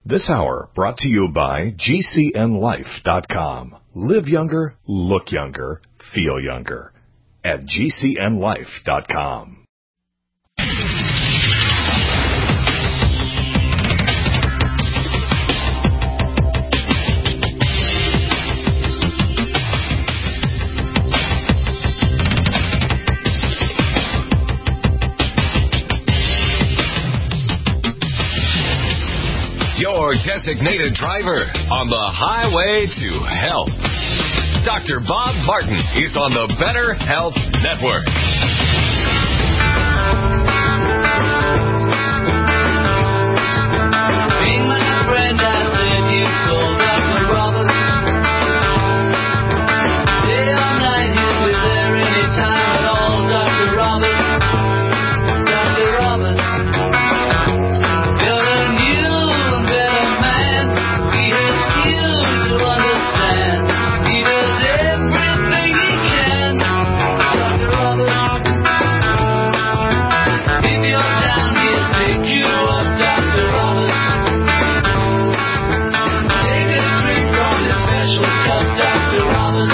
This hour brought to you by GCNLife.com. Live younger, look younger, feel younger. At GCNLife.com. Your designated driver on the highway to health. Dr. Bob Martin is on the Better Health Network. Being my friend, I said you called Dr. Roberts. Day or night, he'll be there anytime at all. Dr. Roberts. Dr. Roberts. You're a new and better man. He helps you to understand. He does everything he can. Dr. Roberts. If you're down, he'll pick you up. Dr. Roberts. Take a drink from his special cup. Dr. Roberts.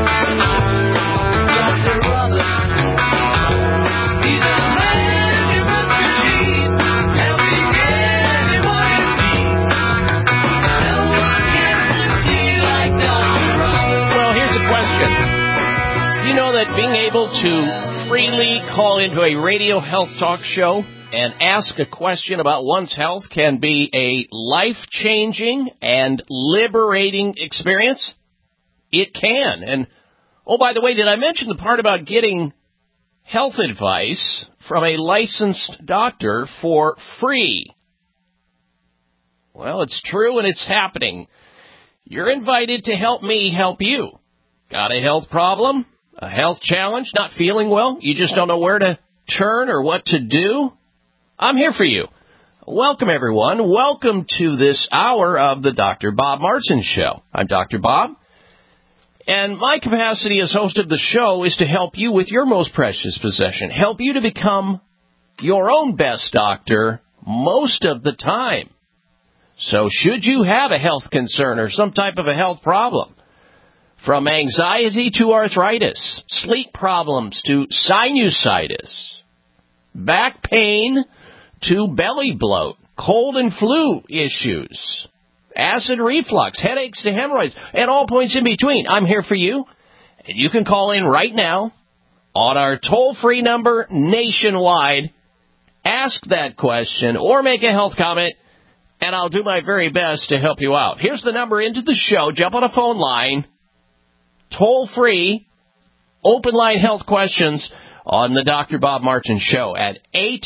Dr. Roberts. He's a man you must believe. Helping anyone in need. No one gets to see like Dr. Roberts. Well, here's a question. You know that being able to freely call into a radio health talk show and ask a question about one's health can be a life-changing and liberating experience? It can. And, oh, by the way, did I mention the part about getting health advice from a licensed doctor for free? Well, it's true and it's happening. You're invited to help me help you. Got a health problem? A health challenge? Not feeling well? You just don't know where to turn or what to do? I'm here for you. Welcome, everyone. Welcome to this hour of the Dr. Bob Martin Show. I'm Dr. Bob, and my capacity as host of the show is to help you with your most precious possession, help you to become your own best doctor most of the time. So should you have a health concern or some type of a health problem, from anxiety to arthritis, sleep problems to sinusitis, back pain to belly bloat, cold and flu issues, acid reflux, headaches to hemorrhoids, and all points in between. I'm here for you, and you can call in right now on our toll-free number nationwide, ask that question, or make a health comment, and I'll do my very best to help you out. Here's the number into the show. Jump on a phone line, toll-free, open line health questions on the Dr. Bob Martin Show at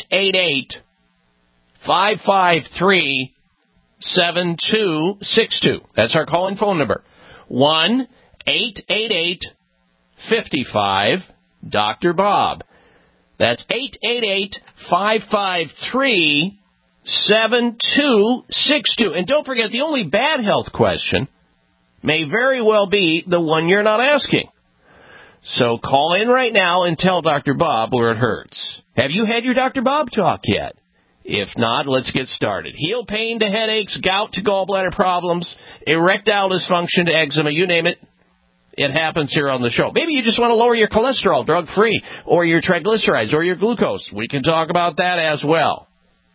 888-553-7262. That's our call-in phone number. 1-888-55-Dr. That's 888-553-7262. And don't forget, the only bad health question may very well be the one you're not asking. So call in right now and tell Dr. Bob where it hurts. Have you had your Dr. Bob talk yet? If not, let's get started. Heel pain to headaches, gout to gallbladder problems, erectile dysfunction to eczema, you name it. It happens here on the show. Maybe you just want to lower your cholesterol drug-free, or your triglycerides, or your glucose. We can talk about that as well.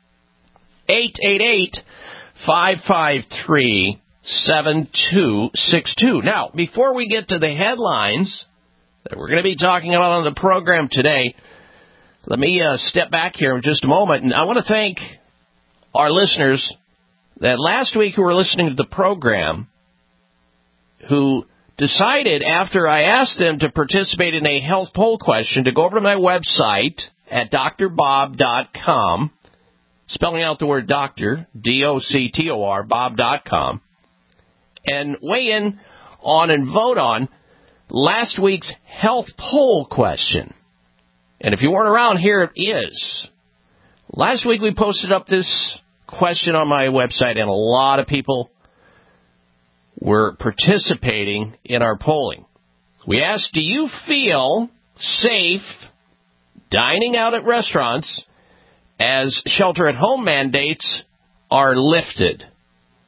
888-553-7262. Now, before we get to the headlines that we're going to be talking about on the program today, let me step back here in just a moment, and I want to thank our listeners that last week who were listening to the program who decided, after I asked them to participate in a health poll question, to go over to my website at drbob.com, spelling out the word doctor, D-O-C-T-O-R, bob.com, and weigh in on and vote on last week's health poll question. And if you weren't around, here it is. Last week we posted up this question on my website, and a lot of people were participating in our polling. We asked, do you feel safe dining out at restaurants as shelter-at-home mandates are lifted?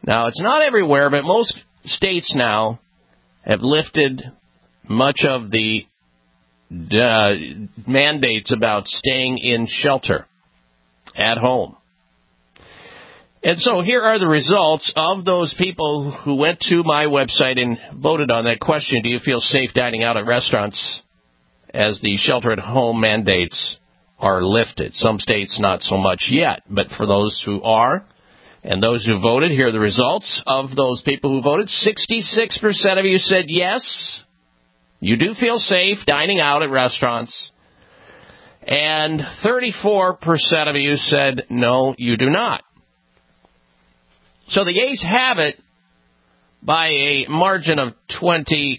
Now, it's not everywhere, but most states now have lifted much of the mandates about staying in shelter at home. And so here are the results of those people who went to my website and voted on that question. Do you feel safe dining out at restaurants as the shelter-at-home mandates are lifted? Some states not so much yet, but for those who are and those who voted, here are the results of those people who voted. 66% of you said yes, you do feel safe dining out at restaurants. And 34% of you said no, you do not. So the yeas have it by a margin of 22%.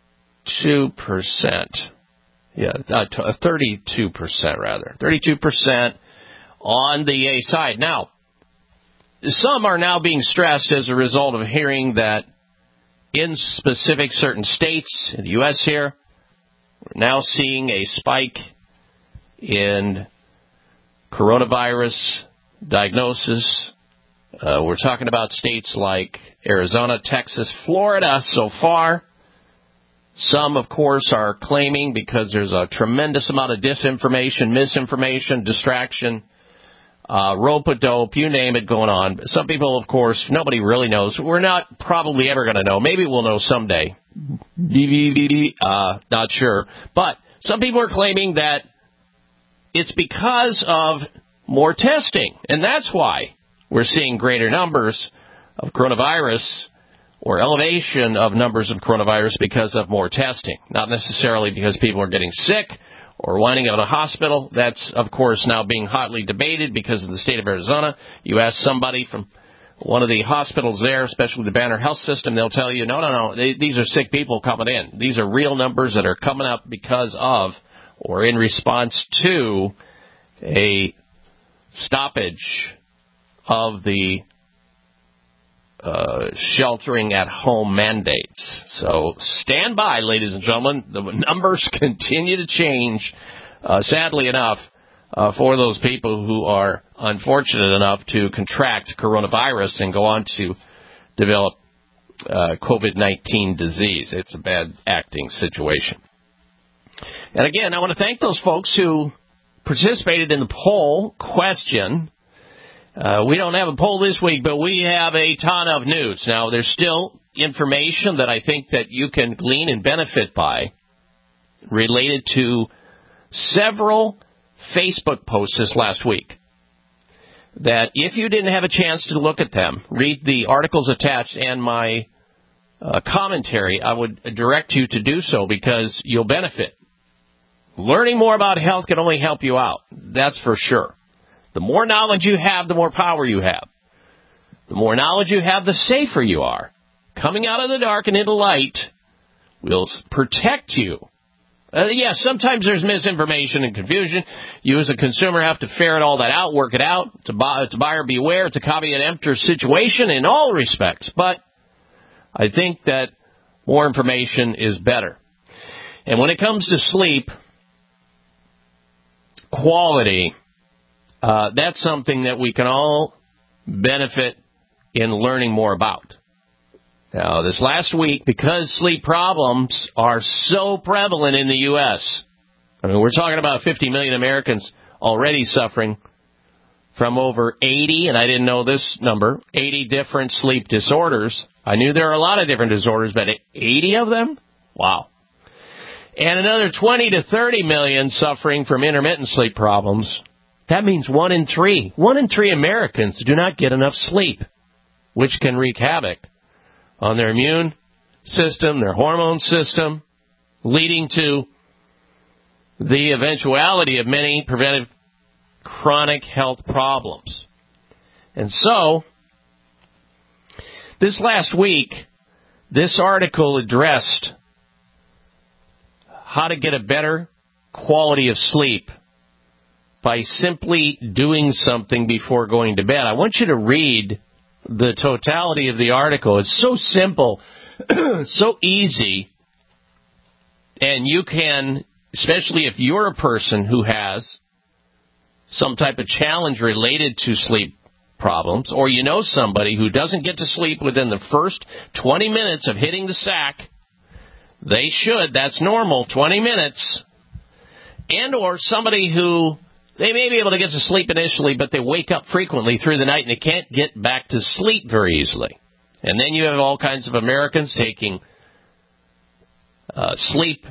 Yeah, 32% rather. 32% on the yay side. Now, some are now being stressed as a result of hearing that in specific certain states in the U.S. here, we're now seeing a spike in coronavirus diagnosis. We're talking about states like Arizona, Texas, Florida so far. Some, of course, are claiming because there's a tremendous amount of disinformation, misinformation, distraction, rope-a-dope, you name it going on. Some people, of course, nobody really knows. We're not probably ever going to know. Maybe we'll know someday. Not sure. But some people are claiming that it's because of more testing, and that's why we're seeing greater numbers of coronavirus or elevation of numbers of coronavirus because of more testing, not necessarily because people are getting sick or winding up in a hospital. That's, of course, now being hotly debated because of the state of Arizona. You ask somebody from one of the hospitals there, especially the Banner Health System, they'll tell you, no, these are sick people coming in. These are real numbers that are coming up because of or in response to a stoppage of the sheltering at home mandates. So stand by, ladies and gentlemen. The numbers continue to change, sadly enough, for those people who are unfortunate enough to contract coronavirus and go on to develop COVID-19 disease. It's a bad acting situation. And again, I want to thank those folks who participated in the poll question. We don't have a poll this week, but we have a ton of news. Now, there's still information that I think that you can glean and benefit by related to several Facebook posts this last week that if you didn't have a chance to look at them, read the articles attached and my commentary, I would direct you to do so because you'll benefit. Learning more about health can only help you out. That's for sure. The more knowledge you have, the more power you have. The more knowledge you have, the safer you are. Coming out of the dark and into light will protect you. Yes, sometimes there's misinformation and confusion. You as a consumer have to ferret all that out, work it out. It's a buyer beware. It's a copy and emptor situation in all respects. But I think that more information is better. And when it comes to sleep quality, that's something that we can all benefit in learning more about. Now, this last week, because sleep problems are so prevalent in the U.S., I mean, we're talking about 50 million Americans already suffering from over 80, and I didn't know this number, 80 different sleep disorders. I knew there are a lot of different disorders, but 80 of them? Wow. And another 20 to 30 million suffering from intermittent sleep problems. That means 1 in 3. 1 in 3 Americans do not get enough sleep, which can wreak havoc on their immune system, their hormone system, leading to the eventuality of many preventive chronic health problems. And so, this last week, this article addressed how to get a better quality of sleep by simply doing something before going to bed. I want you to read the totality of the article. It's so simple, so easy, and you can, especially if you're a person who has some type of challenge related to sleep problems, or you know somebody who doesn't get to sleep within the first 20 minutes of hitting the sack, they should. That's normal, 20 minutes. And or somebody who, they may be able to get to sleep initially, but they wake up frequently through the night and they can't get back to sleep very easily. And then you have all kinds of Americans taking sleep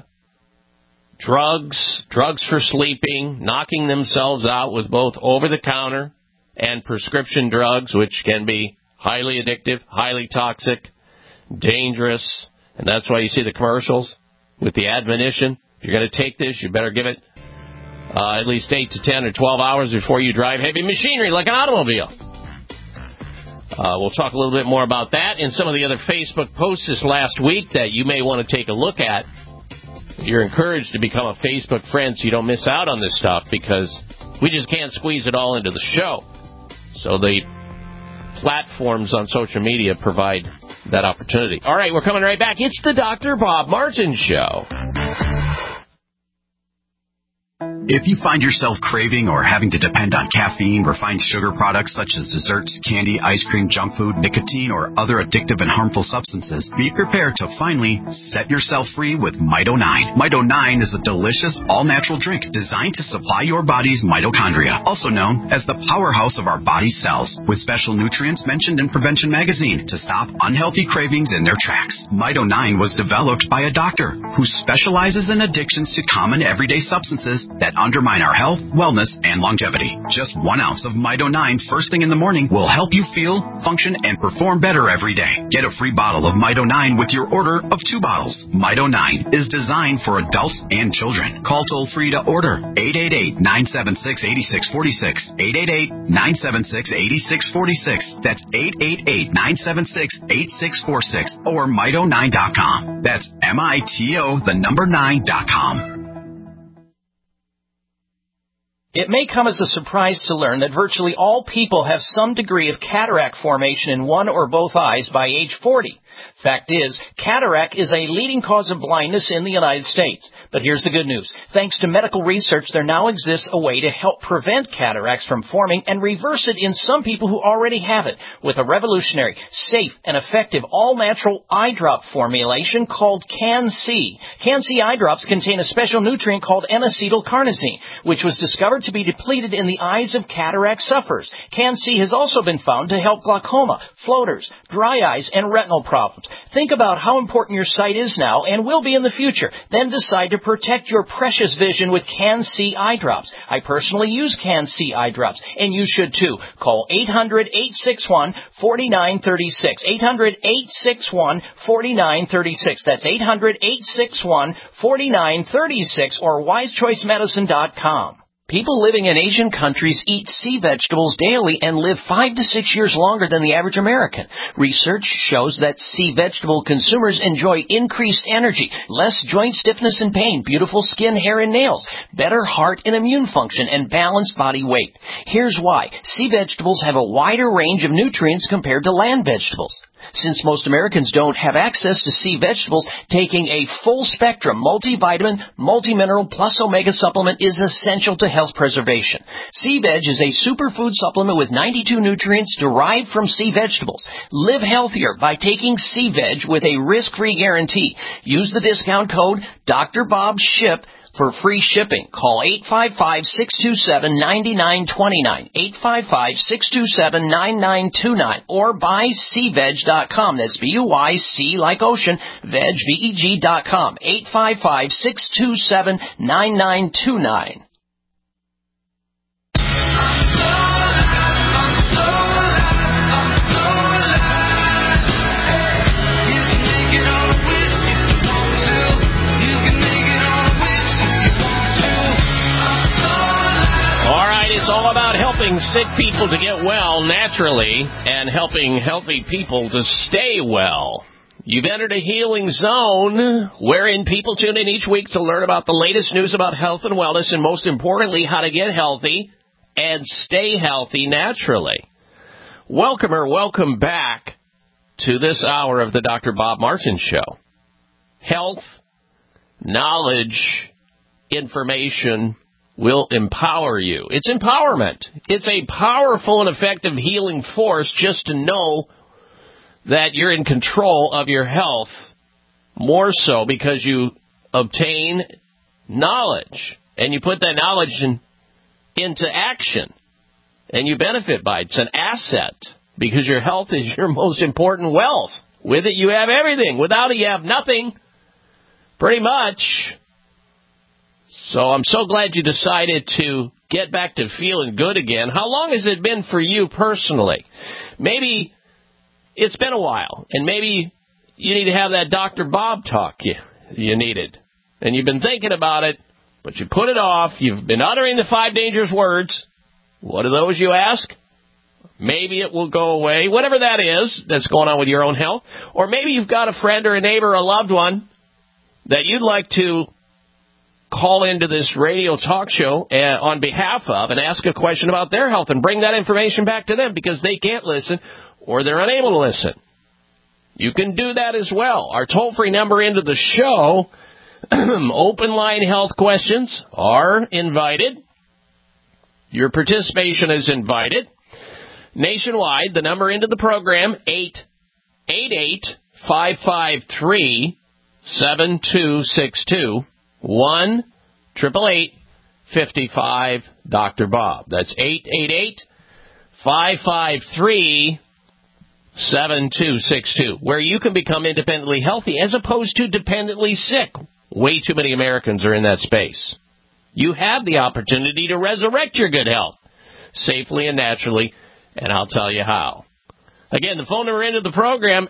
drugs for sleeping, knocking themselves out with both over-the-counter and prescription drugs, which can be highly addictive, highly toxic, dangerous. And that's why you see the commercials with the admonition. If you're going to take this, you better give it at least 8 to 10 or 12 hours before you drive heavy machinery like an automobile. We'll talk a little bit more about that and some of the other Facebook posts this last week that you may want to take a look at. You're encouraged to become a Facebook friend so you don't miss out on this stuff, because we just can't squeeze it all into the show. So the platforms on social media provide that opportunity. All right, we're coming right back. It's the Dr. Bob Martin Show. If you find yourself craving or having to depend on caffeine, refined sugar products such as desserts, candy, ice cream, junk food, nicotine, or other addictive and harmful substances, be prepared to finally set yourself free with Mito 9. Mito 9 is a delicious, all-natural drink designed to supply your body's mitochondria, also known as the powerhouse of our body's cells, with special nutrients mentioned in Prevention Magazine to stop unhealthy cravings in their tracks. Mito 9 was developed by a doctor who specializes in addictions to common everyday substances that undermine our health, wellness, and longevity. Just 1 ounce of Mito 9 first thing in the morning will help you feel, function, and perform better every day. Get a free bottle of Mito 9 with your order of 2 bottles. Mito 9 is designed for adults and children. Call toll-free to order 888-976-8646. 888-976-8646. That's 888-976-8646 or Mito9.com. That's MITO, the number 9.com. It may come as a surprise to learn that virtually all people have some degree of cataract formation in one or both eyes by age 40. Fact is, cataract is a leading cause of blindness in the United States. But here's the good news. Thanks to medical research, there now exists a way to help prevent cataracts from forming and reverse it in some people who already have it with a revolutionary, safe, and effective all-natural eye drop formulation called Can-C. Can-C eye drops contain a special nutrient called N-acetylcarnosine, which was discovered to be depleted in the eyes of cataract sufferers. Can-C has also been found to help glaucoma, floaters, dry eyes, and retinal problems. Think about how important your sight is now and will be in the future. Then decide to protect your precious vision with Can-C eye drops. I personally use Can-C eye drops, and you should too. Call 800-861-4936. 800-861-4936. That's 800-861-4936 or wisechoicemedicine.com. People living in Asian countries eat sea vegetables daily and live 5 to 6 years longer than the average American. Research shows that sea vegetable consumers enjoy increased energy, less joint stiffness and pain, beautiful skin, hair, and nails, better heart and immune function, and balanced body weight. Here's why. Sea vegetables have a wider range of nutrients compared to land vegetables. Since most Americans don't have access to sea vegetables, taking a full-spectrum multivitamin, multimineral, plus omega supplement is essential to health preservation. Sea Veg is a superfood supplement with 92 nutrients derived from sea vegetables. Live healthier by taking Sea Veg with a risk-free guarantee. Use the discount code DrBobShip for free shipping. Call 855-627-9929, 855-627-9929, or buy SeaVeg.com. That's B-U-Y-C like ocean, veg, V-E-G.com, 855-627-9929. It's all about helping sick people to get well naturally and helping healthy people to stay well. You've entered a healing zone wherein people tune in each week to learn about the latest news about health and wellness and, most importantly, how to get healthy and stay healthy naturally. Welcome or welcome back to this hour of the Dr. Bob Martin Show. Health, knowledge, information, will empower you. It's empowerment. It's a powerful and effective healing force just to know that you're in control of your health, more so because you obtain knowledge and you put that knowledge into action and you benefit by it. It's an asset because your health is your most important wealth. With it, you have everything. Without it, you have nothing, pretty much. So I'm so glad you decided to get back to feeling good again. How long has it been for you personally? Maybe it's been a while, and maybe you need to have that Dr. Bob talk you needed. And you've been thinking about it, but you put it off. You've been uttering the 5 dangerous words. What are those, you ask? Maybe it will go away, whatever that is that's going on with your own health. Or maybe you've got a friend or a neighbor or a loved one that you'd like to call into this radio talk show on behalf of and ask a question about their health and bring that information back to them because they can't listen or they're unable to listen. You can do that as well. Our toll-free number into the show, open line health questions are invited. Your participation is invited. Nationwide, the number into the program, 888-553-7262, 1-888-55-Dr. Bob. That's 888-553-7262, where you can become independently healthy as opposed to dependently sick. Way too many Americans are in that space. You have the opportunity to resurrect your good health safely and naturally, and I'll tell you how. Again, the phone number into the program,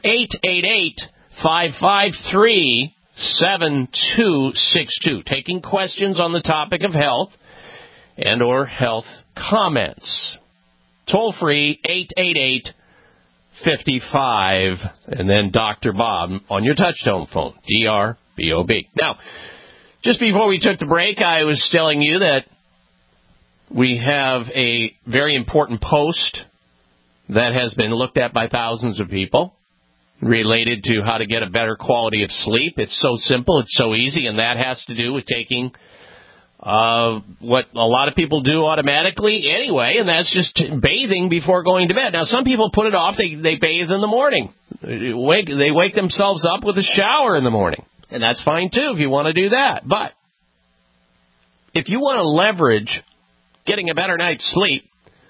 888-553-7262. Taking questions on the topic of health and or health comments. Toll free, 888-55, and then Dr. Bob on your touchtone phone, D-R-B-O-B. Now, just before we took the break, I was telling you that we have a very important post that has been looked at by thousands of people related to how to get a better quality of sleep. It's so simple. It's so easy, and that has to do with taking what a lot of people do automatically anyway, and that's just bathing before going to bed. Now, some people put it off. They bathe in the morning. They wake themselves up with a shower in the morning, and that's fine, too, if you want to do that. But if you want to leverage getting a better night's sleep,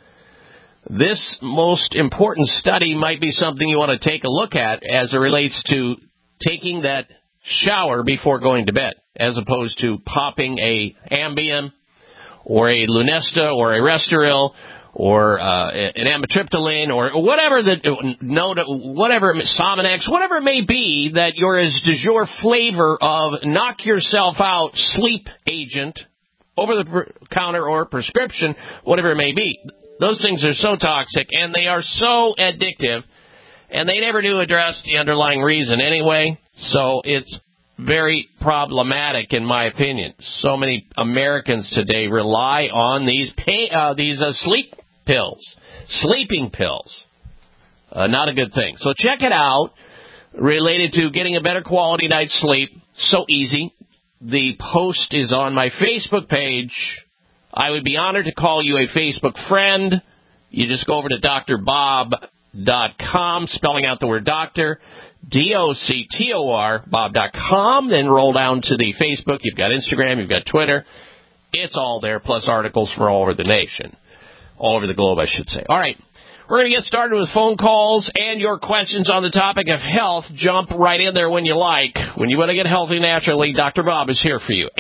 this most important study might be something you want to take a look at as it relates to taking that shower before going to bed, as opposed to popping a Ambien or a Lunesta or a Restoril or an amitriptyline or whatever whatever Sominex, whatever it may be that your du jour flavor of knock yourself out sleep agent, over the counter or prescription, whatever it may be. Those things are so toxic, and they are so addictive, and they never do address the underlying reason anyway, so it's very problematic in my opinion. So many Americans today rely on these sleep pills, sleeping pills. Not a good thing. So check it out, related to getting a better quality night's sleep. So easy. The post is on my Facebook page. I would be honored to call you a Facebook friend. You just go over to drbob.com, spelling out the word doctor, D-O-C-T-O-R, bob.com, then roll down to the Facebook. You've got Instagram, you've got Twitter. It's all there, plus articles from all over the nation. All over the globe, I should say. All right. We're going to get started with phone calls and your questions on the topic of health. Jump right in there when you like. When you want to get healthy naturally, Dr. Bob is here for you.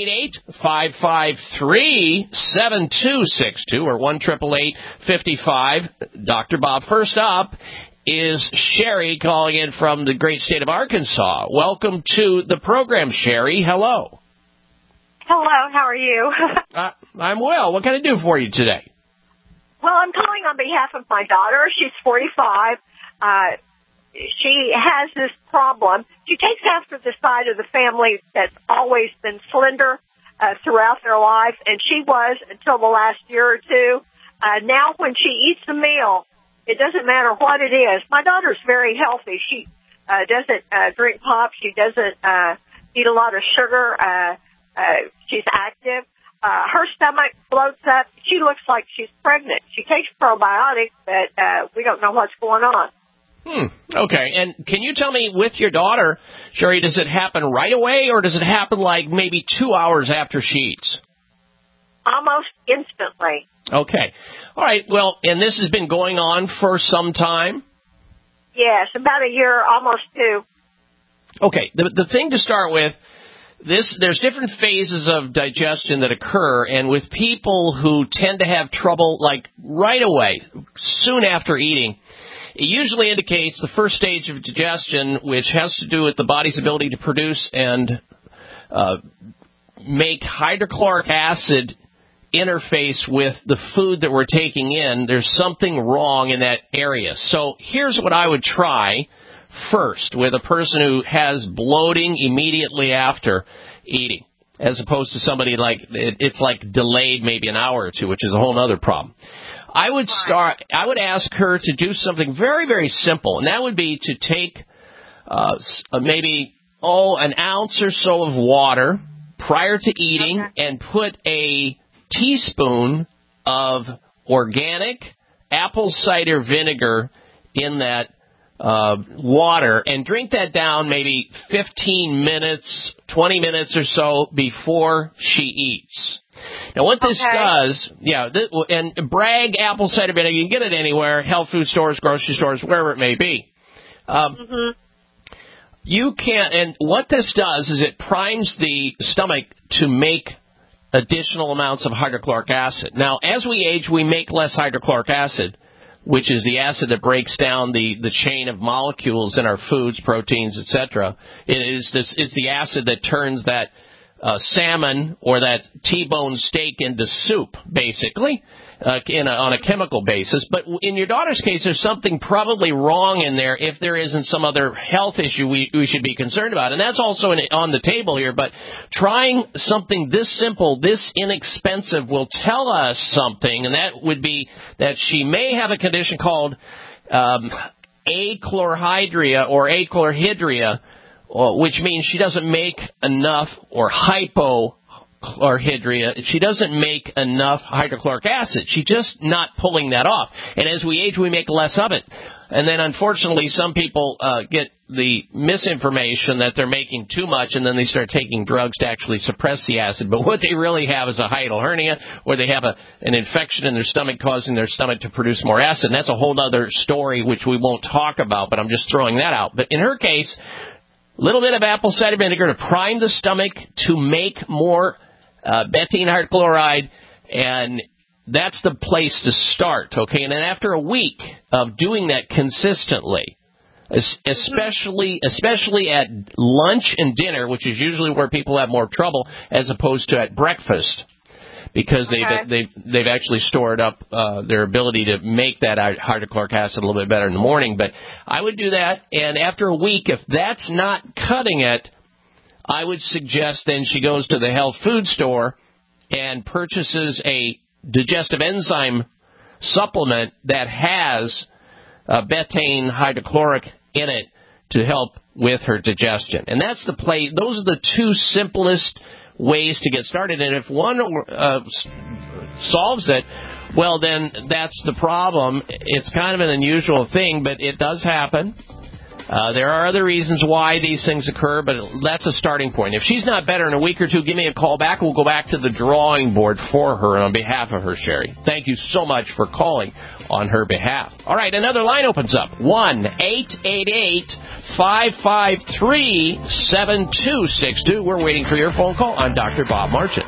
888-553-7262 or 1-888-55. Dr. Bob. First up is Sherry calling in from the great state of Arkansas. Welcome to the program, Sherry. Hello. Hello. How are you? I'm well. What can I do for you today? Well, I'm calling on behalf of my daughter. She's 45. She has this problem. She takes after the side of the family that's always been slender throughout their life, and she was until the last year or two. Now when she eats a meal, it doesn't matter what it is. My daughter's very healthy. She doesn't drink pop. She doesn't eat a lot of sugar. She's active. her stomach bloats up. She looks like she's pregnant. She takes probiotics, but we don't know what's going on. Okay, and can you tell me, with your daughter, Sherry, does it happen right away, or does it happen like maybe 2 hours after she eats? Almost instantly. Okay. All right, well, and this has been going on for some time? Yes, about a year, almost 2. Okay, the thing to start with, there's different phases of digestion that occur, and with people who tend to have trouble, like right away, soon after eating, it usually indicates the first stage of digestion, which has to do with the body's ability to produce and make hydrochloric acid interface with the food that we're taking in. There's something wrong in that area. So here's what I would try first with a person who has bloating immediately after eating, as opposed to somebody like it's like delayed maybe an hour or two, which is a whole other problem. I would ask her to do something very, very simple, and that would be to take maybe an ounce or so of water prior to eating and put a teaspoon of organic apple cider vinegar in that water, and drink that down maybe 15 minutes, 20 minutes or so before she eats. Now, what this does, and Bragg apple cider vinegar, you can get it anywhere, health food stores, grocery stores, wherever it may be. You can't, and what this does is it primes the stomach to make additional amounts of hydrochloric acid. Now, as we age, we make less hydrochloric acid, which is the acid that breaks down the chain of molecules in our foods, proteins, etc. It's the acid that turns that salmon or that T-bone steak into soup, basically, on a chemical basis. But in your daughter's case, there's something probably wrong in there if there isn't some other health issue we should be concerned about. And that's also on the table here. But trying something this simple, this inexpensive will tell us something, and that would be that she may have a condition called achlorhydria or achlorhydria, which means she doesn't make enough, or hypochlorhydria. She doesn't make enough hydrochloric acid. She's just not pulling that off. And as we age, we make less of it. And then, unfortunately, some people get the misinformation that they're making too much, and then they start taking drugs to actually suppress the acid. But what they really have is a hiatal hernia, or they have an infection in their stomach causing their stomach to produce more acid. And that's a whole other story, which we won't talk about, but I'm just throwing that out. But in her case, a little bit of apple cider vinegar to prime the stomach to make more betaine hydrochloride, and that's the place to start, okay? And then after a week of doing that consistently, especially at lunch and dinner, which is usually where people have more trouble, as opposed to at breakfast, because they've actually stored up their ability to make that hydrochloric acid a little bit better in the morning. But I would do that, and after a week, if that's not cutting it, I would suggest then she goes to the health food store and purchases a digestive enzyme supplement that has betaine hydrochloric in it to help with her digestion. And that's the play. Those are the two simplest ways to get started. And if one solves it, well, then that's the problem. It's kind of an unusual thing, but it does happen. There are other reasons why these things occur, but that's a starting point. If she's not better in a week or two, give me a call back. We'll go back to the drawing board for her and on behalf of her, Sherry. Thank you so much for calling on her behalf. All right, another line opens up. 1-888-553-7262. We're waiting for your phone call. I'm Dr. Bob Martin.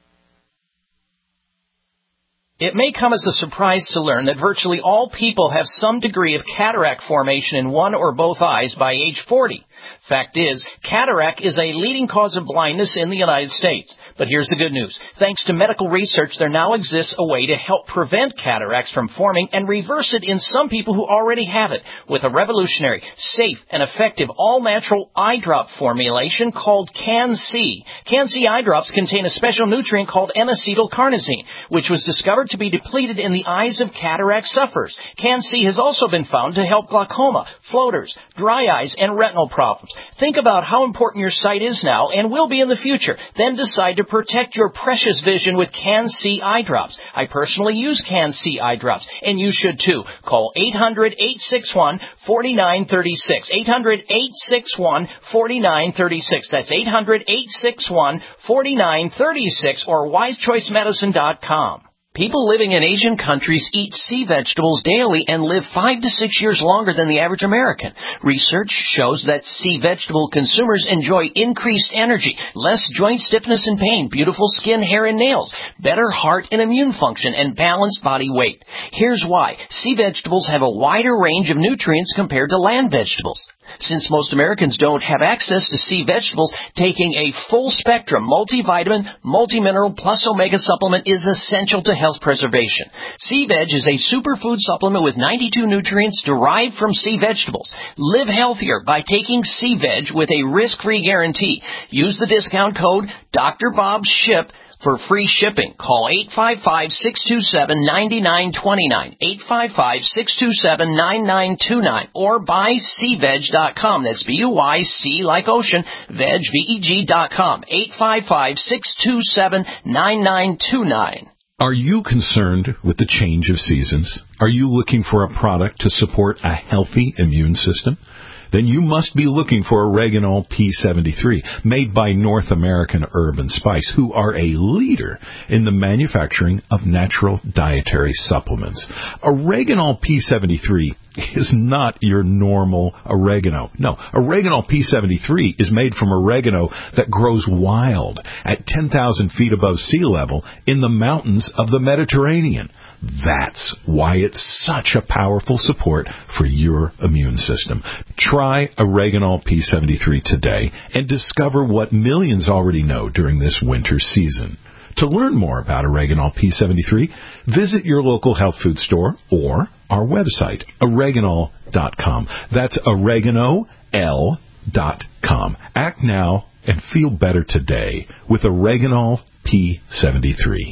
It may come as a surprise to learn that virtually all people have some degree of cataract formation in one or both eyes by age 40. Fact is, cataract is a leading cause of blindness in the United States. But here's the good news. Thanks to medical research, there now exists a way to help prevent cataracts from forming and reverse it in some people who already have it with a revolutionary, safe, and effective all-natural eye drop formulation called Can-C. Can-C eye drops contain a special nutrient called N-acetylcarnosine, which was discovered to be depleted in the eyes of cataract sufferers. Can-C has also been found to help glaucoma, floaters, dry eyes, and retinal problems. Think about how important your sight is now and will be in the future. Then decide to protect your precious vision with Can-C eye drops. I personally use Can-C eye drops, and you should too. Call 800-861-4936. 800-861-4936. That's 800-861-4936 or wisechoicemedicine.com. People living in Asian countries eat sea vegetables daily and live 5 to 6 years longer than the average American. Research shows that sea vegetable consumers enjoy increased energy, less joint stiffness and pain, beautiful skin, hair, and nails, better heart and immune function, and balanced body weight. Here's why. Sea vegetables have a wider range of nutrients compared to land vegetables. Since most Americans don't have access to sea vegetables, taking a full-spectrum multivitamin, multimineral, plus omega supplement is essential to health preservation. Sea Veg is a superfood supplement with 92 nutrients derived from sea vegetables. Live healthier by taking Sea Veg with a risk-free guarantee. Use the discount code Dr. Bob SHIP for free shipping. Call 855-627-9929, 855-627-9929, or buyseaveg.com. That's B-U-Y-C like ocean, veg, V-E-G.com, 855-627-9929. Are you concerned with the change of seasons? Are you looking for a product to support a healthy immune system? Then you must be looking for Oreganol P73, made by North American Herb and Spice, who are a leader in the manufacturing of natural dietary supplements. Oreganol P73 is not your normal oregano. No, Oreganol P73 is made from oregano that grows wild at 10,000 feet above sea level in the mountains of the Mediterranean. That's why it's such a powerful support for your immune system. Try Oreganol P73 today and discover what millions already know during this winter season. To learn more about Oreganol P73, visit your local health food store or our website, oreganol.com. That's oregano.com. Act now and feel better today with Oreganol P73.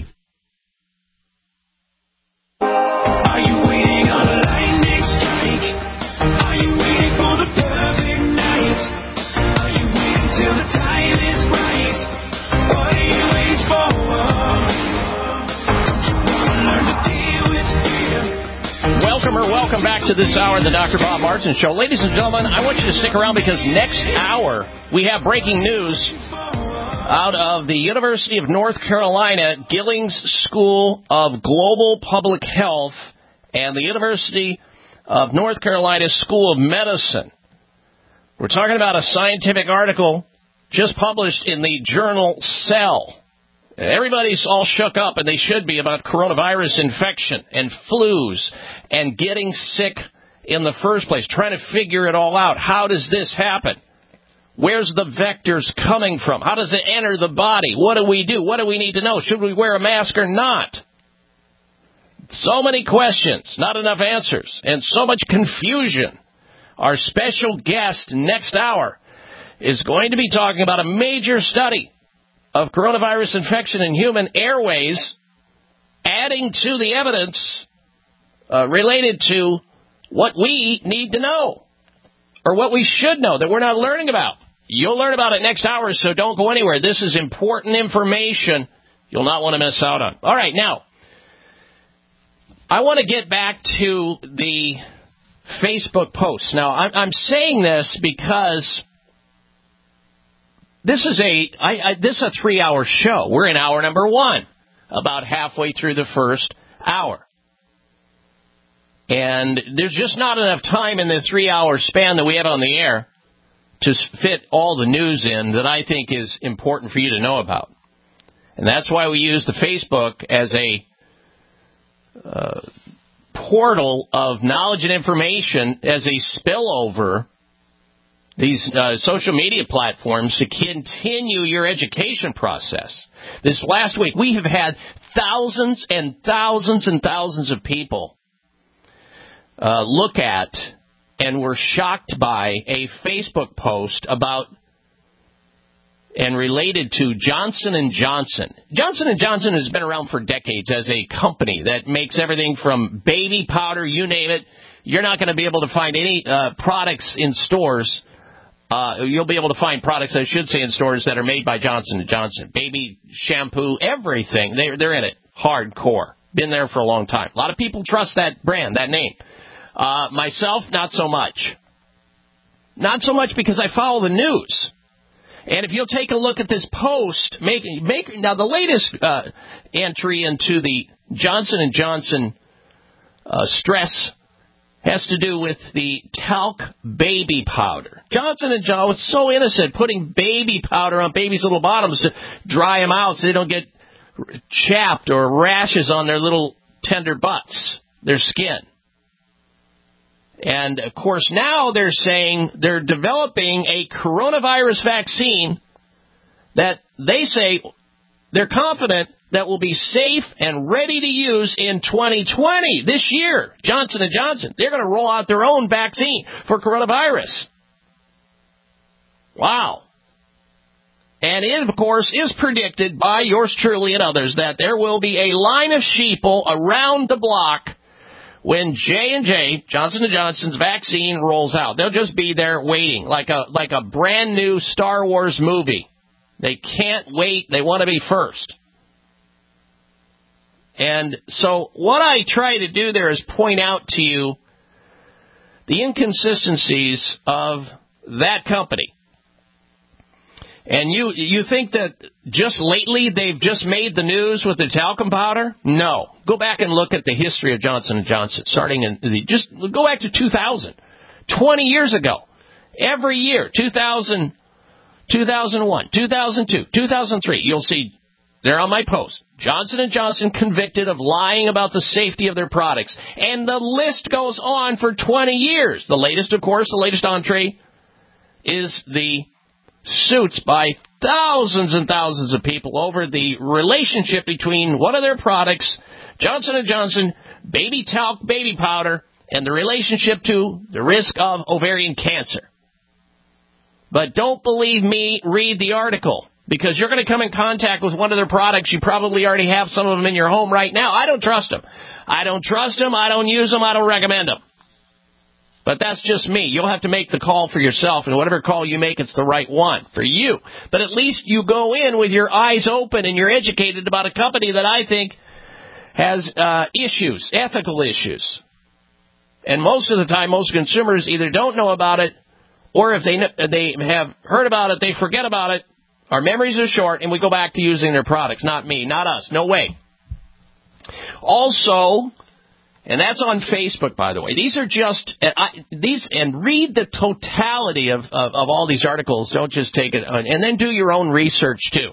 Are you waiting on a lightning strike? Are you waiting for the perfect night? Are you waiting till the time is right? What are you waiting for? Don't you want to learn to deal with fear? Welcome back to this hour of the Dr. Bob Martin Show. Ladies and gentlemen, I want you to stick around because next hour we have breaking news out of the University of North Carolina, Gillings School of Global Public Health, and the University of North Carolina School of Medicine. We're talking about a scientific article just published in the journal Cell. Everybody's all shook up, and they should be, about coronavirus infection and flus and getting sick in the first place, trying to figure it all out. How does this happen? Where's the vectors coming from? How does it enter the body? What do we do? What do we need to know? Should we wear a mask or not? So many questions, not enough answers, and so much confusion. Our special guest next hour is going to be talking about a major study of coronavirus infection in human airways, adding to the evidence related to what we need to know, or what we should know that we're not learning about. You'll learn about it next hour, so don't go anywhere. This is important information you'll not want to miss out on. All right, now, I want to get back to the Facebook posts. Now, I'm saying this because this is a 3-hour show. We're in hour number 1, about halfway through the first hour. And there's just not enough time in the 3-hour span that we have on the air to fit all the news in that I think is important for you to know about. And that's why we use the Facebook as a portal of knowledge and information, as a spillover, these social media platforms, to continue your education process. This last week, we have had thousands and thousands and thousands of people look at and were shocked by a Facebook post about and related to Johnson & Johnson. Johnson & Johnson has been around for decades as a company that makes everything from baby powder, you name it, you're not going to be able to find any products in stores. You'll be able to find products, I should say, in stores that are made by Johnson & Johnson. Baby shampoo, everything. They're in it. Hardcore. Been there for a long time. A lot of people trust that brand, that name. Myself, not so much. Not so much because I follow the news. And if you'll take a look at this post, now the latest entry into the Johnson & Johnson stress has to do with the talc baby powder. Johnson & Johnson was so innocent, putting baby powder on babies' little bottoms to dry them out so they don't get chapped or rashes on their little tender butts, their skin. And, of course, now they're saying they're developing a coronavirus vaccine that they say they're confident that will be safe and ready to use in 2020, this year. Johnson & Johnson, they're going to roll out their own vaccine for coronavirus. Wow. And it, of course, is predicted by yours truly and others that there will be a line of sheeple around the block when J&J, Johnson & Johnson's vaccine rolls out. They'll just be there waiting, like a brand new Star Wars movie. They can't wait. They want to be first. And so what I try to do there is point out to you the inconsistencies of that company. And you think that just lately they've just made the news with the talcum powder? No. Go back and look at the history of Johnson & Johnson, starting in just go back to 2000, 20 years ago. Every year, 2000, 2001, 2002, 2003, you'll see there on my post, Johnson & Johnson convicted of lying about the safety of their products. And the list goes on for 20 years. The latest, of course, the latest entree is the suits by thousands and thousands of people over the relationship between one of their products, Johnson & Johnson baby talc baby powder, and the relationship to the risk of ovarian cancer. But don't believe me, read the article, because you're going to come in contact with one of their products. You probably already have some of them in your home right now. I don't trust them. I don't trust them. I don't use them. I don't recommend them. But that's just me. You'll have to make the call for yourself, and whatever call you make, it's the right one for you. But at least you go in with your eyes open and you're educated about a company that I think has issues, ethical issues. And most of the time, most consumers either don't know about it, or if they have heard about it, they forget about it. Our memories are short, and we go back to using their products. Not me, not us, no way. Also, and that's on Facebook, by the way. These are just and read the totality of all these articles. Don't just take it, and then do your own research too.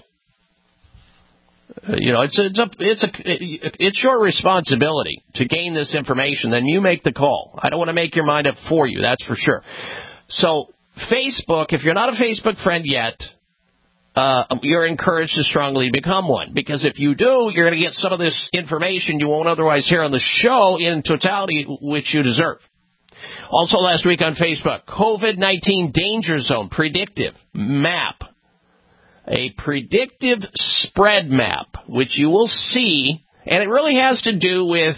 It's your responsibility to gain this information. Then you make the call. I don't want to make your mind up for you. That's for sure. So Facebook, if you're not a Facebook friend yet, you're encouraged to strongly become one. Because if you do, you're going to get some of this information you won't otherwise hear on the show in totality, which you deserve. Also last week on Facebook, COVID-19 Danger Zone Predictive Map. A predictive spread map, which you will see, and it really has to do with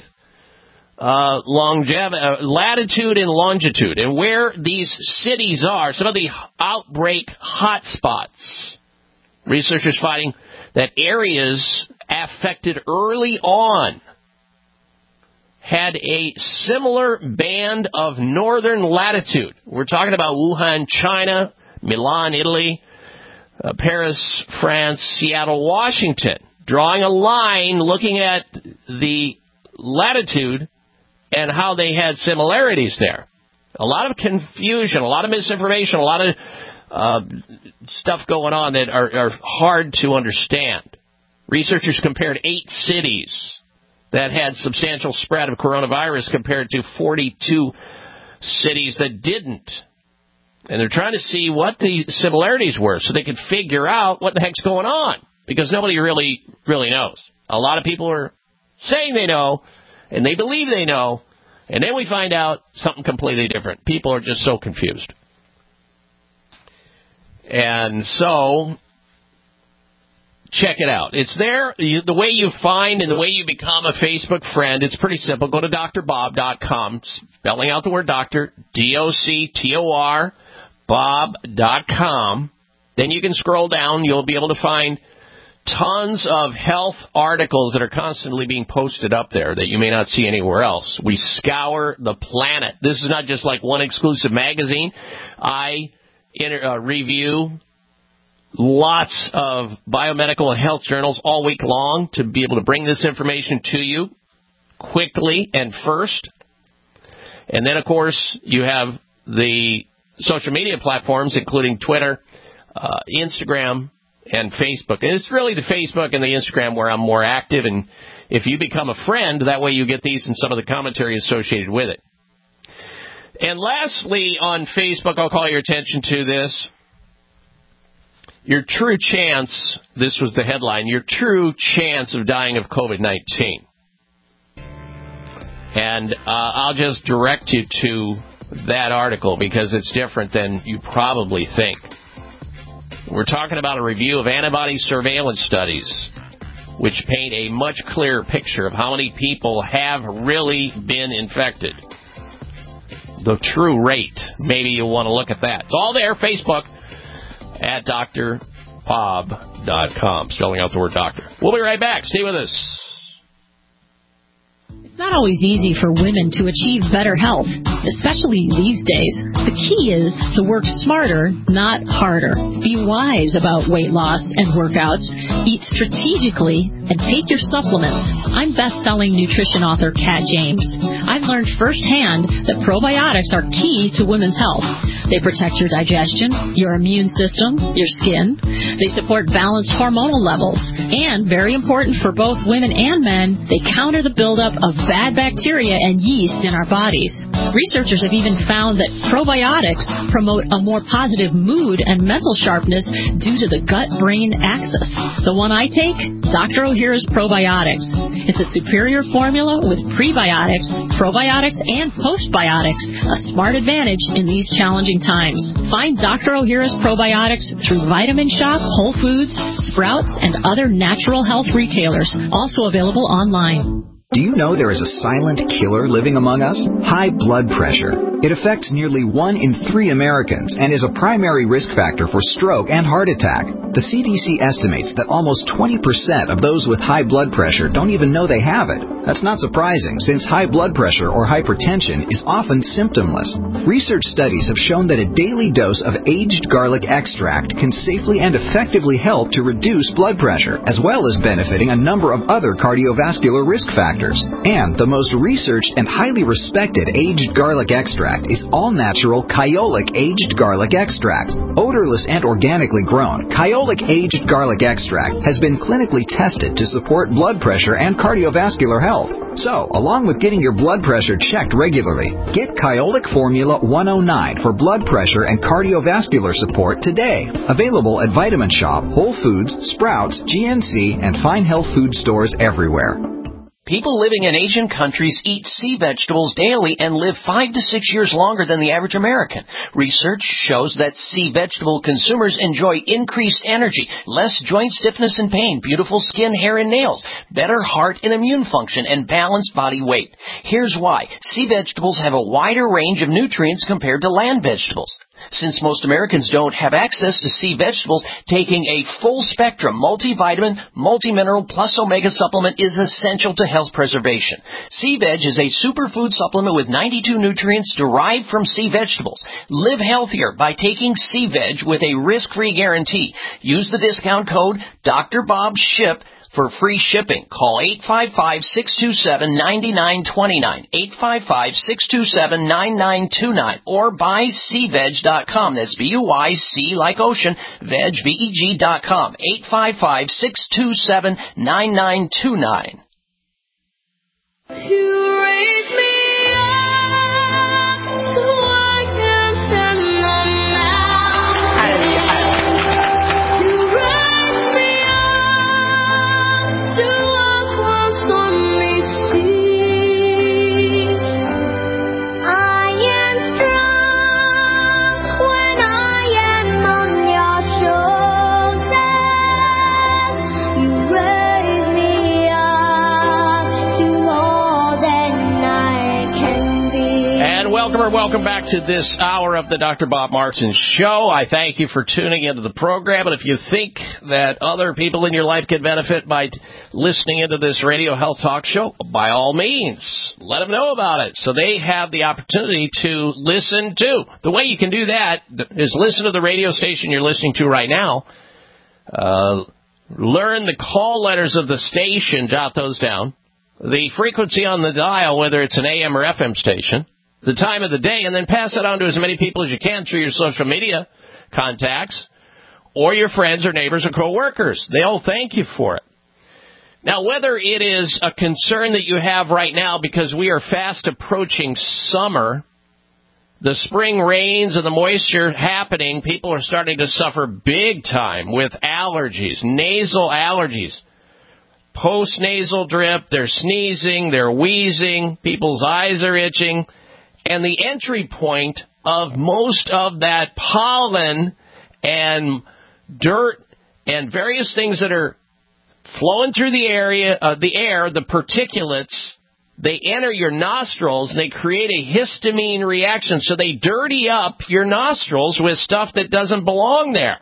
latitude and longitude, and where these cities are, some of the outbreak hotspots. Researchers finding that areas affected early on had a similar band of northern latitude. We're talking about Wuhan, China, Milan, Italy, Paris, France, Seattle, Washington, drawing a line looking at the latitude and how they had similarities there. A lot of confusion, a lot of misinformation, a lot of stuff going on that are hard to understand. Researchers compared 8 cities that had substantial spread of coronavirus compared to 42 cities that didn't. And they're trying to see what the similarities were so they could figure out what the heck's going on, because nobody really knows. A lot of people are saying they know, and they believe they know, and then we find out something completely different. People are just so confused. And so check it out. It's there. The way you find and the way you become a Facebook friend, it's pretty simple. Go to drbob.com, spelling out the word doctor, D-O-C-T-O-R, bob.com. Then you can scroll down. You'll be able to find tons of health articles that are constantly being posted up there that you may not see anywhere else. We scour the planet. This is not just like one exclusive magazine. I review lots of biomedical and health journals all week long to be able to bring this information to you quickly and first. And then, of course, you have the social media platforms, including Twitter, Instagram, and Facebook. And it's really the Facebook and the Instagram where I'm more active. And if you become a friend, that way you get these and some of the commentary associated with it. And lastly, on Facebook, I'll call your attention to this. Your true chance, this was the headline, your true chance of dying of COVID-19. And I'll just direct you to that article because it's different than you probably think. We're talking about a review of antibody surveillance studies, which paint a much clearer picture of how many people have really been infected. The true rate. Maybe you'll want to look at that. It's all there, Facebook, at drbob.com, spelling out the word doctor. We'll be right back. Stay with us. It's not always easy for women to achieve better health, especially these days. The key is to work smarter, not harder. Be wise about weight loss and workouts. Eat strategically and take your supplements. I'm best-selling nutrition author Kat James. I've learned firsthand that probiotics are key to women's health. They protect your digestion, your immune system, your skin. They support balanced hormonal levels. And, very important for both women and men, they counter the buildup of bad bacteria and yeast in our bodies. Researchers have even found that probiotics promote a more positive mood and mental sharpness due to the gut-brain axis. The one I take, Dr. O'Hara's Probiotics. It's a superior formula with prebiotics, probiotics, and postbiotics, a smart advantage in these challenging times. Find Dr. O'Hara's Probiotics through Vitamin Shop, Whole Foods, Sprouts, and other natural health retailers, also available online. Do you know there is a silent killer living among us? High blood pressure. It affects nearly 1 in 3 Americans and is a primary risk factor for stroke and heart attack. The CDC estimates that almost 20% of those with high blood pressure don't even know they have it. That's not surprising, since high blood pressure or hypertension is often symptomless. Research studies have shown that a daily dose of aged garlic extract can safely and effectively help to reduce blood pressure, as well as benefiting a number of other cardiovascular risk factors. And the most researched and highly respected aged garlic extract is all-natural Kyolic aged garlic extract. Odorless and organically grown, Kyolic aged garlic extract has been clinically tested to support blood pressure and cardiovascular health. So, along with getting your blood pressure checked regularly, get Kyolic Formula 109 for blood pressure and cardiovascular support today. Available at Vitamin Shop, Whole Foods, Sprouts, GNC, and fine health food stores everywhere. People living in Asian countries eat sea vegetables daily and live 5 to 6 years longer than the average American. Research shows that sea vegetable consumers enjoy increased energy, less joint stiffness and pain, beautiful skin, hair, and nails, better heart and immune function, and balanced body weight. Here's why. Sea vegetables have a wider range of nutrients compared to land vegetables. Since most Americans don't have access to sea vegetables, taking a full-spectrum multivitamin, multimineral, plus omega supplement is essential to health preservation. Sea Veg is a superfood supplement with 92 nutrients derived from sea vegetables. Live healthier by taking Sea Veg with a risk-free guarantee. Use the discount code DrBobShip for free shipping. Call 855-627-9929, 855-627-9929, or buy SeaVeg.com. That's B-U-Y-C like ocean, veg, V-E-G.com, 855-627-9929. You raise me up so I can stand on mountains. You raise me up to walk on stormy seas. I am strong when I am on your shoulders. welcome back to this hour of the Dr. Bob Martin Show. I thank you for tuning into the program. And if you think that other people in your life can benefit by listening into this radio health talk show, by all means, let them know about it so they have the opportunity to listen too. The way you can do that is listen to the radio station you're listening to right now. Learn the call letters of the station, jot those down. The frequency on the dial, whether it's an AM or FM station, the time of the day, and then pass it on to as many people as you can through your social media contacts or your friends or neighbors or coworkers. They'll thank you for it. Now, whether it is a concern that you have right now because we are fast approaching summer, the spring rains and the moisture happening, people are starting to suffer big time with allergies, nasal allergies. Post-nasal drip, they're sneezing, they're wheezing, people's eyes are itching, and the entry point of most of that pollen and dirt and various things that are flowing through the air, the particulates, they enter your nostrils and they create a histamine reaction, so they dirty up your nostrils with stuff that doesn't belong there.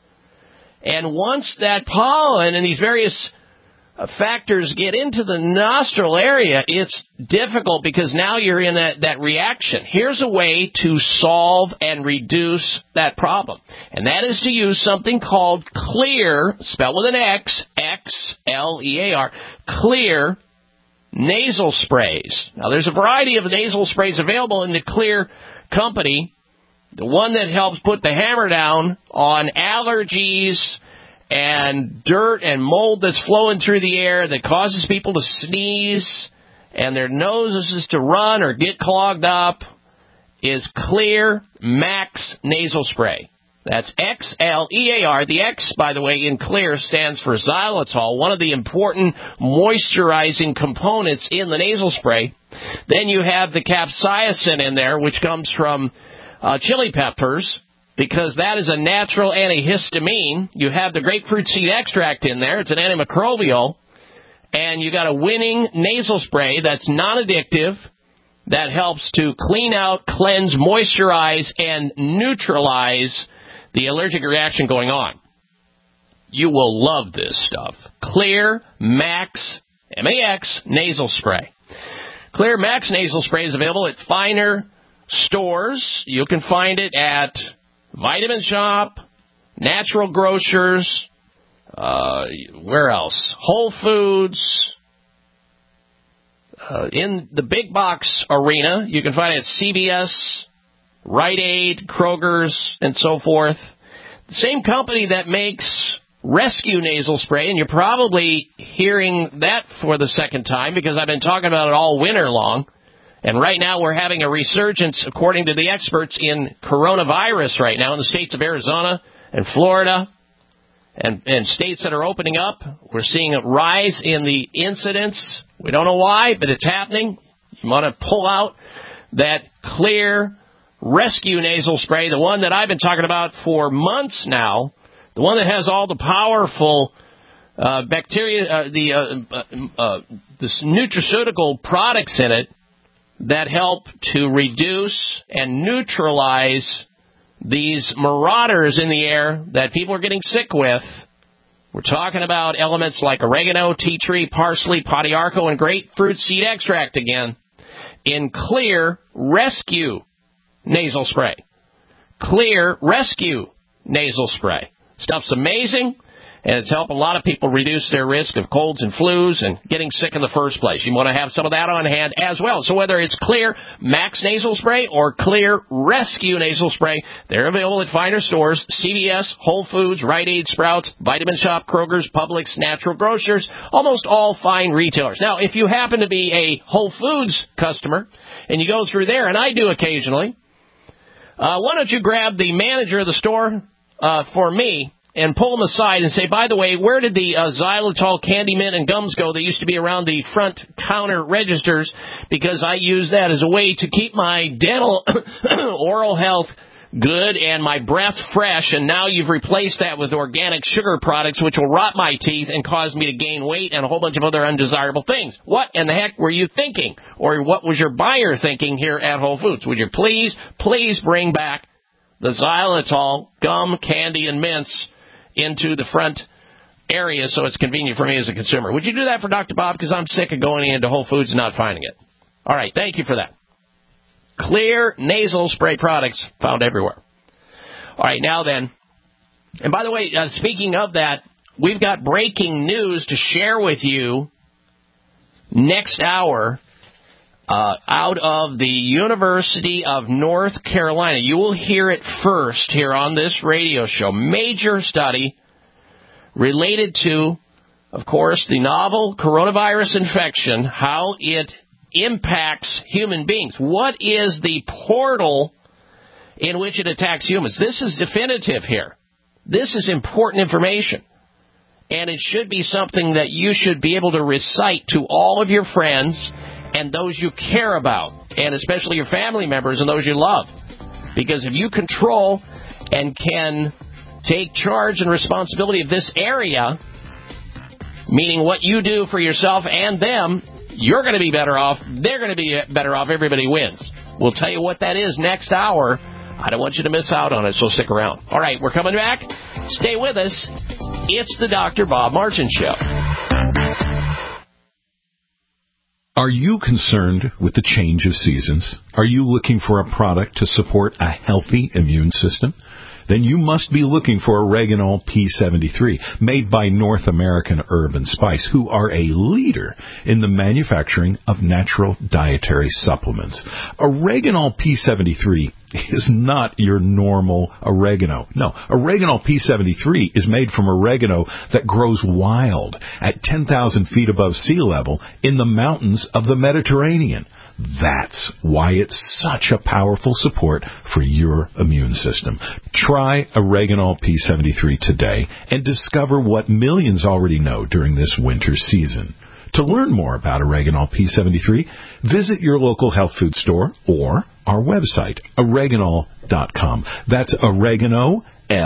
And once that pollen and these various factors get into the nostril area, it's difficult because now you're in that reaction. Here's a way to solve and reduce that problem, and that is to use something called Xlear, spelled with an X, Xlear, Xlear nasal sprays. Now, there's a variety of nasal sprays available in the Xlear company. The one that helps put the hammer down on allergies and dirt and mold that's flowing through the air that causes people to sneeze and their noses to run or get clogged up is Xlear Max Nasal Spray. That's Xlear. The X, by the way, in Xlear stands for xylitol, one of the important moisturizing components in the nasal spray. Then you have the capsaicin in there, which comes from chili peppers, because that is a natural antihistamine. You have the grapefruit seed extract in there. It's an antimicrobial. And you got a winning nasal spray that's non-addictive, that helps to clean out, cleanse, moisturize, and neutralize the allergic reaction going on. You will love this stuff. Xlear Max, M-A-X, nasal spray. Xlear Max nasal spray is available at finer stores. You can find it at Vitamin Shop, Natural Grocers, where else? Whole Foods. In the big box arena, you can find it at CVS, Rite Aid, Kroger's, and so forth. The same company that makes Rescue nasal spray, and you're probably hearing that for the second time because I've been talking about it all winter long. And right now we're having a resurgence, according to the experts, in coronavirus right now in the states of Arizona and Florida and states that are opening up. We're seeing a rise in the incidence. We don't know why, but it's happening. You want to pull out that Xlear Rescue nasal spray, the one that I've been talking about for months now, the one that has all the powerful bacteria, this nutraceutical products in it that help to reduce and neutralize these marauders in the air that people are getting sick with. We're talking about elements like oregano, tea tree, parsley, podiarco, and grapefruit seed extract again in Xlear Rescue nasal spray. Xlear Rescue nasal spray. Stuff's amazing, and it's helped a lot of people reduce their risk of colds and flus and getting sick in the first place. You want to have some of that on hand as well. So whether it's Xlear Max nasal spray or Xlear Rescue nasal spray, they're available at finer stores, CVS, Whole Foods, Rite Aid, Sprouts, Vitamin Shop, Kroger's, Publix, Natural Grocers, almost all fine retailers. Now, if you happen to be a Whole Foods customer and you go through there, and I do occasionally, why don't you grab the manager of the store for me and pull them aside and say, by the way, where did the xylitol candy mint and gums go that used to be around the front counter registers? Because I use that as a way to keep my dental oral health good and my breath fresh, and now you've replaced that with organic sugar products, which will rot my teeth and cause me to gain weight and a whole bunch of other undesirable things. What in the heck were you thinking? Or what was your buyer thinking here at Whole Foods? Would you please bring back the xylitol, gum, candy, and mints into the front area so it's convenient for me as a consumer? Would you do that for Dr. Bob? Because I'm sick of going into Whole Foods and not finding it. All right, thank you for that. Clear nasal spray products found everywhere. All right, now then. And by the way, speaking of that, we've got breaking news to share with you next hour out of the University of North Carolina. You will hear it first here on this radio show. Major study related to, of course, the novel coronavirus infection, how it impacts human beings. What is the portal in which it attacks humans? This is definitive here. This is important information. And it should be something that you should be able to recite to all of your friends and those you care about, and especially your family members and those you love. Because if you control and can take charge and responsibility of this area, meaning what you do for yourself and them, you're going to be better off. They're going to be better off. Everybody wins. We'll tell you what that is next hour. I don't want you to miss out on it, so stick around. All right, we're coming back. Stay with us. It's the Dr. Bob Martin Show. Are you concerned with the change of seasons? Are you looking for a product to support a healthy immune system? Then you must be looking for Oreganol P73, made by North American Herb & Spice, who are a leader in the manufacturing of natural dietary supplements. Oreganol P73 is not your normal oregano. No, Oreganol P73 is made from oregano that grows wild at 10,000 feet above sea level in the mountains of the Mediterranean. That's why it's such a powerful support for your immune system. Try Oreganol P73 today and discover what millions already know during this winter season. To learn more about Oreganol P73, visit your local health food store or our website, oreganol.com. That's oreganol.com.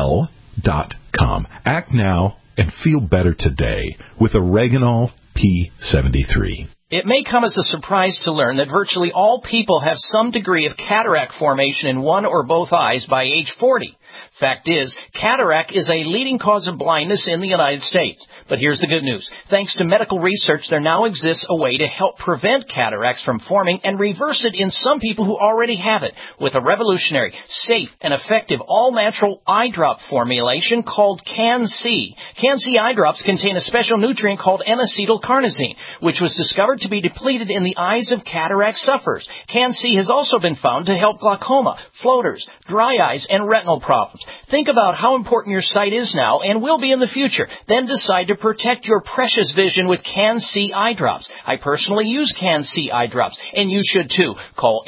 Act now and feel better today with Oreganol P73. It may come as a surprise to learn that virtually all people have some degree of cataract formation in one or both eyes by age 40. Fact is, cataract is a leading cause of blindness in the United States. But here's the good news. Thanks to medical research, there now exists a way to help prevent cataracts from forming and reverse it in some people who already have it with a revolutionary, safe, and effective all-natural eye drop formulation called Can-C. Can-C eye drops contain a special nutrient called N-acetylcarnosine, which was discovered to be depleted in the eyes of cataract sufferers. Can-C has also been found to help glaucoma, floaters, dry eyes, and retinal problems. Think about how important your sight is now and will be in the future. Then decide to protect your precious vision with Can-C eye drops. I personally use Can-C eye drops, and you should too. Call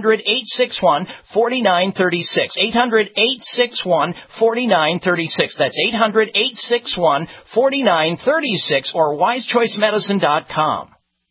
800-861-4936. 800-861-4936. That's 800-861-4936 or wisechoicemedicine.com.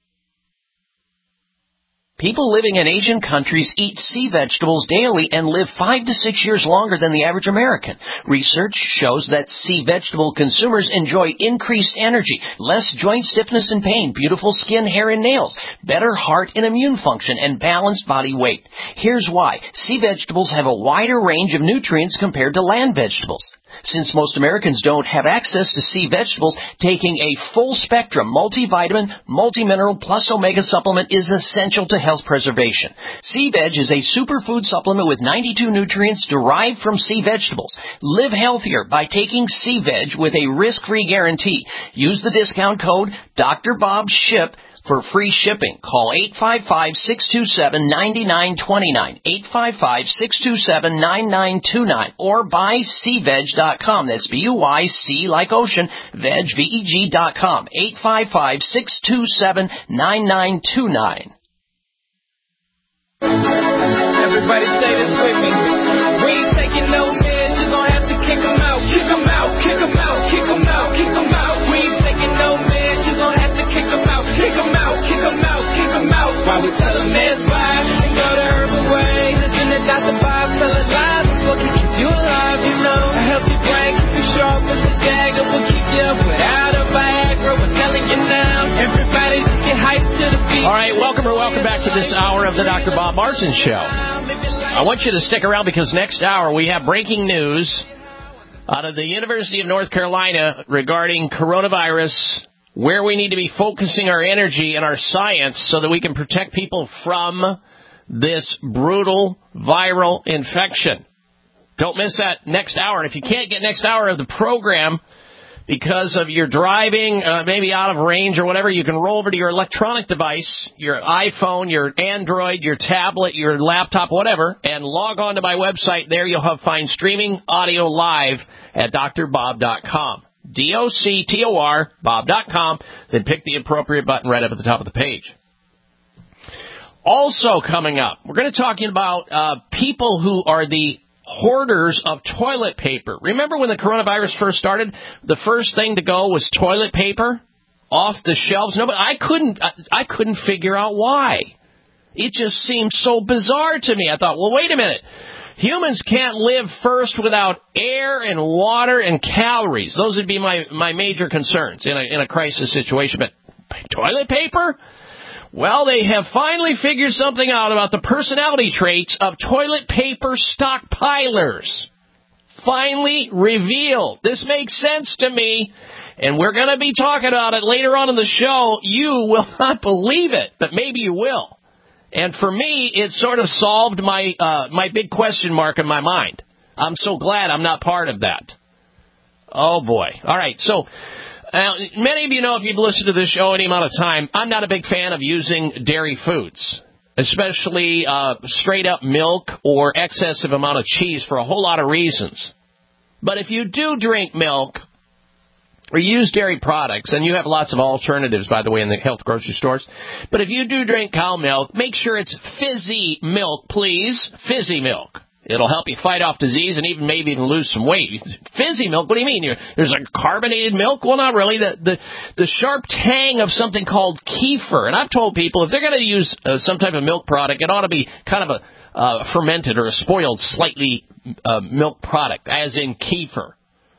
People living in Asian countries eat sea vegetables daily and live 5 to 6 years longer than the average American. Research shows that sea vegetable consumers enjoy increased energy, less joint stiffness and pain, beautiful skin, hair, and nails, better heart and immune function, and balanced body weight. Here's why. Sea vegetables have a wider range of nutrients compared to land vegetables. Since most Americans don't have access to sea vegetables, taking a full-spectrum multivitamin, multimineral plus omega supplement is essential to health preservation. Sea Veg is a superfood supplement with 92 nutrients derived from sea vegetables. Live healthier by taking Sea Veg with a risk-free guarantee. Use the discount code Dr. Bob SHIP for free shipping. Call 855-627-9929, 855-627-9929, or buyseaveg.com. That's B-U-Y-C like ocean, veg, V-E-G.com, 855-627-9929. Everybody say this with me. We ain't taking no meds, you're gonna have to kick them out. Kick them out, kick them out, kick them out, kick them out. We ain't taking no meds, you're gonna have to kick them out. Kick them out, kick them out, kick them out. While we tell them meds bye, and go the herbal way. Listen to Dr. Bob tell us lies, that's what to this hour of the Dr. Bob Martin Show. I want you to stick around because next hour we have breaking news out of the University of North Carolina regarding coronavirus, where we need to be focusing our energy and our science so that we can protect people from this brutal viral infection. Don't miss that next hour. And if you can't get next hour of the program because of your driving, maybe out of range or whatever, you can roll over to your electronic device, your iPhone, your Android, your tablet, your laptop, whatever, and log on to my website. There you'll find streaming audio live at drbob.com. DOCTOR, Bob.com. Then pick the appropriate button right up at the top of the page. Also coming up, we're going to be talking about people who are the hoarders of toilet paper. Remember when the coronavirus first started, the first thing to go was toilet paper off the shelves? No, but I couldn't figure out why. It just seemed so bizarre to me. I thought, well, wait a minute. Humans can't live first without air and water and calories. Those would be my major concerns in a crisis situation. But toilet paper? Well, they have finally figured something out about the personality traits of toilet paper stockpilers. Finally revealed. This makes sense to me, and we're going to be talking about it later on in the show. You will not believe it, but maybe you will. And for me, it sort of solved my big question mark in my mind. I'm so glad I'm not part of that. Oh, boy. All right, so many of you know, if you've listened to this show any amount of time, I'm not a big fan of using dairy foods, especially straight-up milk or excessive amount of cheese for a whole lot of reasons. But if you do drink milk or use dairy products, and you have lots of alternatives, by the way, in the health grocery stores, but if you do drink cow milk, make sure it's fizzy milk, please. Fizzy milk. It'll help you fight off disease and maybe even lose some weight. Fizzy milk? What do you mean? There's a carbonated milk? Well, not really. The sharp tang of something called kefir. And I've told people if they're going to use some type of milk product, it ought to be kind of a fermented or a spoiled slightly milk product, as in kefir.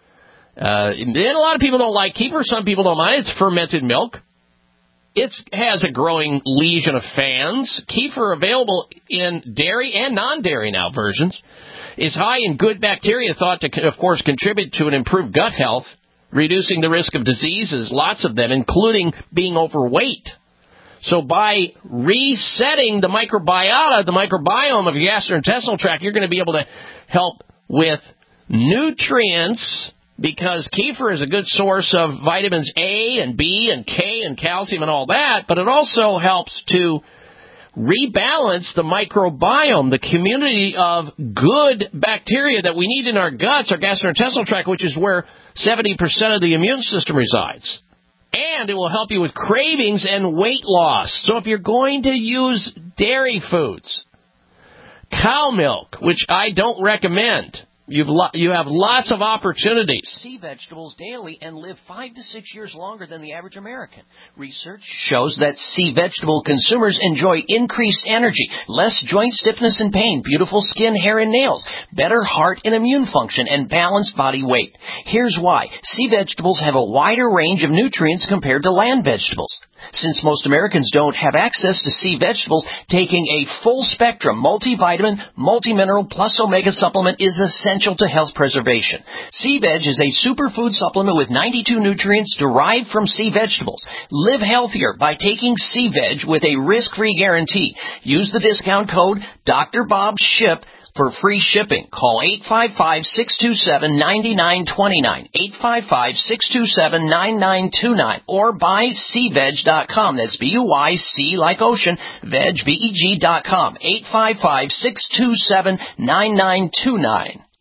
And a lot of people don't like kefir. Some people don't mind. It's fermented milk. It has a growing legion of fans. Kefir, available in dairy and non-dairy now versions, is high in good bacteria thought to, of course, contribute to an improved gut health, reducing the risk of diseases, lots of them, including being overweight. So by resetting the microbiome of your gastrointestinal tract, you're going to be able to help with nutrients, because kefir is a good source of vitamins A and B and K and calcium and all that, but it also helps to rebalance the microbiome, the community of good bacteria that we need in our guts, our gastrointestinal tract, which is where 70% of the immune system resides. And it will help you with cravings and weight loss. So if you're going to use dairy foods, cow milk, which I don't recommend, you have lots of opportunities. See vegetables daily and live 5 to 6 years longer than the average American. Research shows that sea vegetable consumers enjoy increased energy, less joint stiffness and pain, beautiful skin, hair, and nails, better heart and immune function, and balanced body weight. Here's why. Sea vegetables have a wider range of nutrients compared to land vegetables. Since most Americans don't have access to sea vegetables, taking a full-spectrum multivitamin, multimineral, plus omega supplement is essential to health preservation. Sea Veg is a superfood supplement with 92 nutrients derived from sea vegetables. Live healthier by taking Sea Veg with a risk-free guarantee. Use the discount code DrBobShip for free shipping. Call 855-627-9929, 855-627-9929, or buy SeaVeg.com. That's B-U-Y-C like ocean, veg, V-E-G.com, 855-627-9929.